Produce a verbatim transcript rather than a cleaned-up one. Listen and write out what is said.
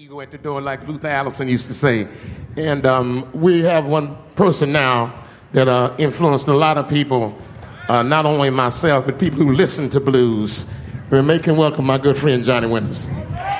ego at the door, like Luther Allison used to say. And um, we have one person now that uh, influenced a lot of people, uh, not only myself, but people who listen to blues. We're making welcome my good friend Johnny Winters.